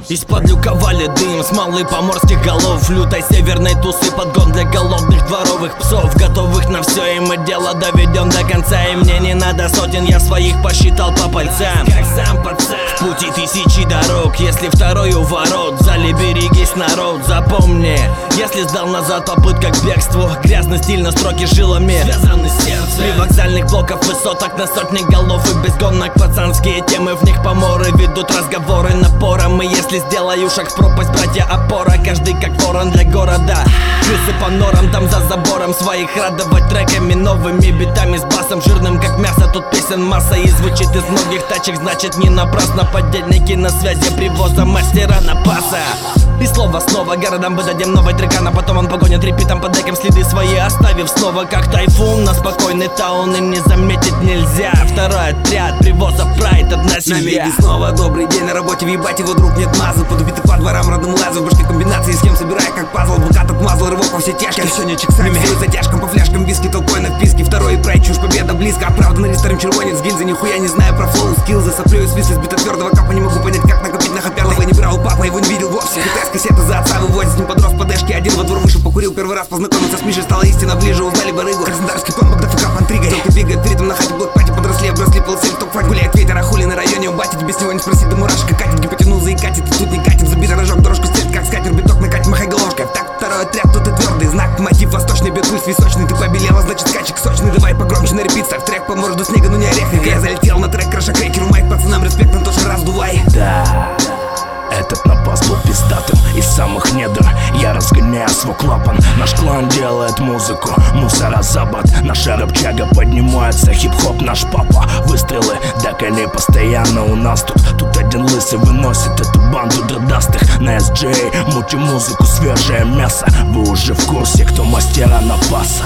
Из-под люка валит дым, смолы поморских голов, лютой северной тусы, подгон для голодных дворовых псов, готовых на все, и мы дело доведем до конца. И мне не надо сотен, я своих посчитал по пальцам, как сам пацан. В пути тысячи дорог, если второй у ворот, в зале берегись, народ, запомни. Если сдал назад попытка к бегству, грязно, стильно, строки жилами связаны сердцем. При вокзальных блоках высоток на сотни голов и без гонок пацанские темы, в них поморы ведут разговоры напором. И если сделаю шаг в пропасть, братья, опора, каждый как ворон для города. Крысы по норам, там за забором, своих радовать треками, новыми битами с басом, жирным как мясо, тут песен масса и звучит из многих тачек, значит не напрасно. Подельники на связи, привоза мастера на паса. И слово снова городам выдадим новый трекан, а потом он погонит репитом по декам следы свои, оставив снова как тайфун на спокойный таун, и не заметить нельзя. Второй отряд, привоза прайд, одна семья. На снова добрый день на работе, въебать его друг нет мазал, подубитый по дворам родным лазу, в башке комбинации схем собирая как пазл. Адвокат отмазал, рывок во все тяжкие, все не чексами, за тяжком по фляжкам виски, толпой на вписке. Второй и прайд, чушь, победа близко, оправданный ресторан червонец, гильзы, нихуя не знаю про флоу, скиллзы, соплю и свисли сбито твердого капа, не могу понять, как накопить на хапятого. Не брал папа, его не видел вовсе, кассеты за отца вывозит, с ним подрос по дэшке, один во двор вышел, покурил, первый раз познакомился с Мишей, стала истина ближе, узнали барыгу. Краснодарский план, БДФК, фантригой, только бегает ритм на хате, блокпати, подросли, обросли, полосель, топ-файт, гуляет ветер, а хули на районе, у бати, тебе с него не спросить, да мурашка катит, гипотенуза и катит, и тут не катит, забитый рожок, дорожку стелит, как скатер, биток накатит, махай головушкой. Так, второй отряд, тут и твердый знак, мотив восточный, бит пульс височный, ты побелела, значит скачек сочный, давай погромче на репит, ставь трек по морду снега, но не орех, я залетел на трек, краша крекеру, майк, пацанам респект, на тоже раздувай. Да, этот напас был пиздатым из самых недр. Я разгоняю свой клапан, наш клан делает музыку, мусора забот, наша рабчага поднимается, хип-хоп наш папа. Выстрелы до коней постоянно у нас тут один лысый выносит эту банду дредастых. На SJ мутим музыку, свежее мясо, вы уже в курсе, кто мастера напаса.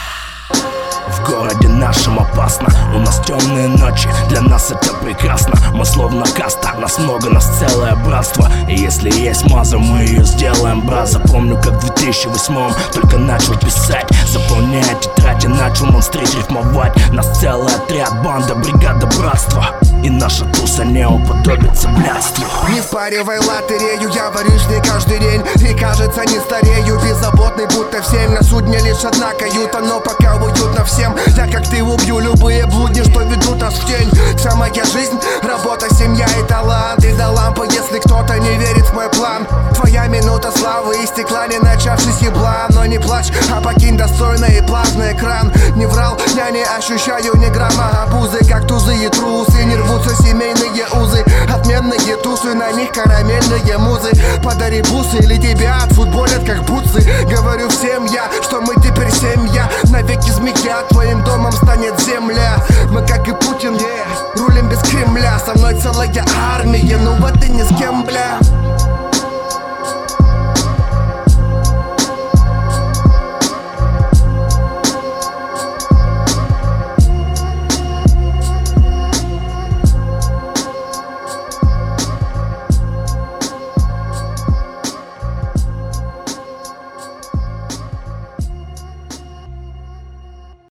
В городе нашем опасно, у нас темные ночи, для нас это прекрасно. Мы словно каста, нас много, нас целое братство. И если есть маза, мы ее сделаем, брат. Запомню, как в 2008-м только начал писать, заполняя тетради, начал монстрить, рифмовать. Нас целый отряд, банда, бригада, братство. И наша туса не уподобится блядству. Не спаривай лотерею, я варюсь не каждый день и кажется не старею, беззаботный будто в 7. На судне лишь одна каюта, но пока уютно всем. Я как ты убью любые блудни, что ведут нас в тень. Вся моя жизнь, работа, семья и талант. И до лампы, если кто-то не верит в мой план. Твоя минута славы и стекла, не начавшись еблан. Но не плачь, а покинь достойный и плавный экран. Не врал, я не ощущаю ни грамма обузы, как тузы и трусы. Не рвутся семейные узы, отменные тусы, на них карамельные музы. Подари бусы или тебя отфутболят как бутсы. Говорю всем я, что мы теперь семья. Навеки змея, твоим домом станет земля. Мы как и Путин, рулим без Кремля. Со мной целая армия, ну вот и ни с кем, бля.